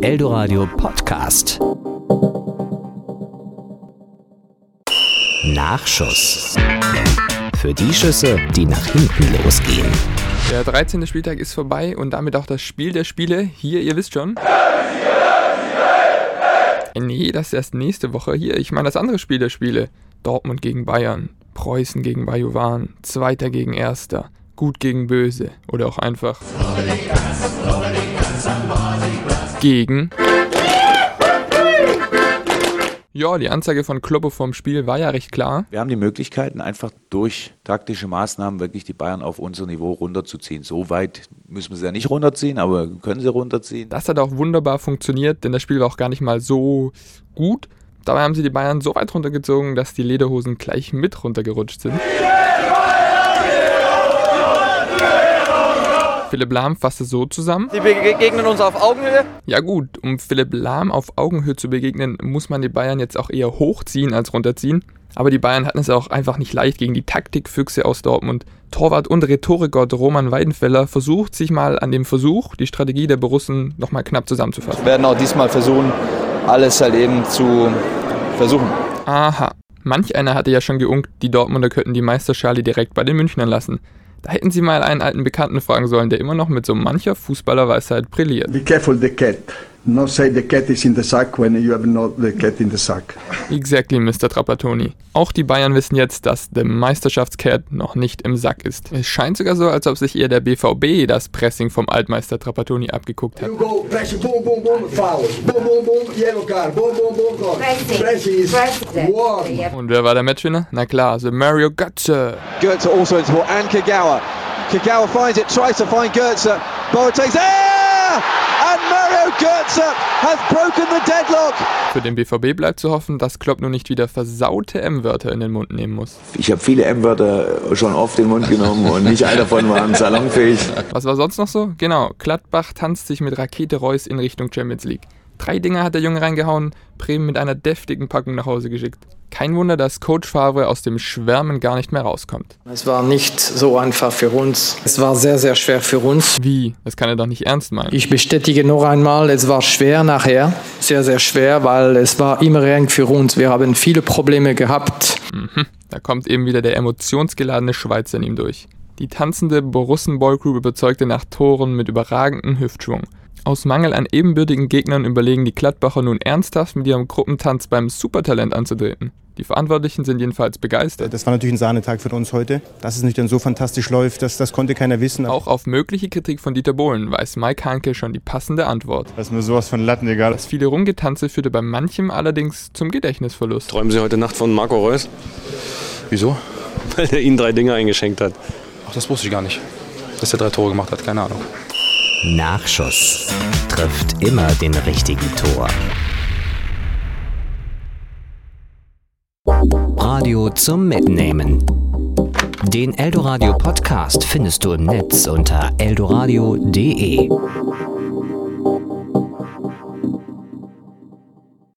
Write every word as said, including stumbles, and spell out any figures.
Eldoradio Podcast. Nachschuss. Für die Schüsse, die nach hinten losgehen. Der dreizehnte Spieltag ist vorbei und damit auch das Spiel der Spiele. Hier, ihr wisst schon. Nee, das ist erst nächste Woche. Hier, ich meine das andere Spiel der Spiele. Dortmund gegen Bayern, Preußen gegen Bajuwan, Zweiter gegen Erster, Gut gegen Böse oder auch einfach gegen... Ja, die Anzeige von Kloppo vom Spiel war ja recht klar. Wir haben die Möglichkeiten, einfach durch taktische Maßnahmen wirklich die Bayern auf unser Niveau runterzuziehen. So weit müssen wir sie ja nicht runterziehen, aber können sie runterziehen. Das hat auch wunderbar funktioniert, denn das Spiel war auch gar nicht mal so gut. Dabei haben sie die Bayern so weit runtergezogen, dass die Lederhosen gleich mit runtergerutscht sind. Philipp Lahm fasste so zusammen. Die begegnen uns auf Augenhöhe. Ja gut, um Philipp Lahm auf Augenhöhe zu begegnen, muss man die Bayern jetzt auch eher hochziehen als runterziehen. Aber die Bayern hatten es auch einfach nicht leicht gegen die Taktikfüchse aus Dortmund. Torwart und Rhetorikgott Roman Weidenfeller versucht sich mal an dem Versuch, die Strategie der Borussen nochmal knapp zusammenzufassen. Wir werden auch diesmal versuchen, alles halt eben zu versuchen. Aha, manch einer hatte ja schon geunkt, die Dortmunder könnten die Meisterschale direkt bei den Münchnern lassen. Da hätten sie mal einen alten Bekannten fragen sollen, der immer noch mit so mancher Fußballerweisheit brilliert. Be careful the cat. Not say the cat is in the sack when you have not the cat in the sack. Exactly, Mister Trapattoni. Auch die Bayern wissen jetzt, dass der Meisterschaftscat noch nicht im Sack ist. Es scheint sogar so, als ob sich eher der B V B das Pressing vom Altmeister Trapattoni abgeguckt hat. Und wer war der Matchwinner? Na klar, the Mario Götze. Götze also into and Kagawa. Kagawa finds it, tries to find Götze. Boateng's there! And Mario Götze has broken the deadlock. Für den B V B bleibt zu hoffen, dass Klopp nun nicht wieder versaute M-Wörter in den Mund nehmen muss. Ich habe viele M-Wörter schon oft in den Mund genommen und nicht alle davon waren salonfähig. Was war sonst noch so? Genau, Gladbach tanzt sich mit Rakete Reus in Richtung Champions League. Drei Dinger hat der Junge reingehauen, Bremen mit einer deftigen Packung nach Hause geschickt. Kein Wunder, dass Coach Favre aus dem Schwärmen gar nicht mehr rauskommt. Es war nicht so einfach für uns. Es war sehr, sehr schwer für uns. Wie? Das kann er doch nicht ernst meinen. Ich bestätige noch einmal, es war schwer nachher. Sehr, sehr schwer, weil es war immer eng für uns. Wir haben viele Probleme gehabt. Mhm. Da kommt eben wieder der emotionsgeladene Schweizer in ihm durch. Die tanzende Borussen-Boygroup überzeugte nach Toren mit überragendem Hüftschwung. Aus Mangel an ebenbürtigen Gegnern überlegen die Gladbacher nun ernsthaft mit ihrem Gruppentanz beim Supertalent anzutreten. Die Verantwortlichen sind jedenfalls begeistert. Das war natürlich ein Sahnetag für uns heute. Dass es nicht dann so fantastisch läuft, das, das konnte keiner wissen. Auch auf mögliche Kritik von Dieter Bohlen weiß Mike Hanke schon die passende Antwort. Das ist mir sowas von Latten egal. Das viele Rumgetanze führte bei manchem allerdings zum Gedächtnisverlust. Träumen Sie heute Nacht von Marco Reus? Wieso? Weil er Ihnen drei Dinge eingeschenkt hat. Ach, das wusste ich gar nicht. Dass er drei Tore gemacht hat, keine Ahnung. Nachschuss trifft immer den richtigen Tor. Radio zum Mitnehmen. Den Eldoradio Podcast findest du im Netz unter eldoradio punkt de.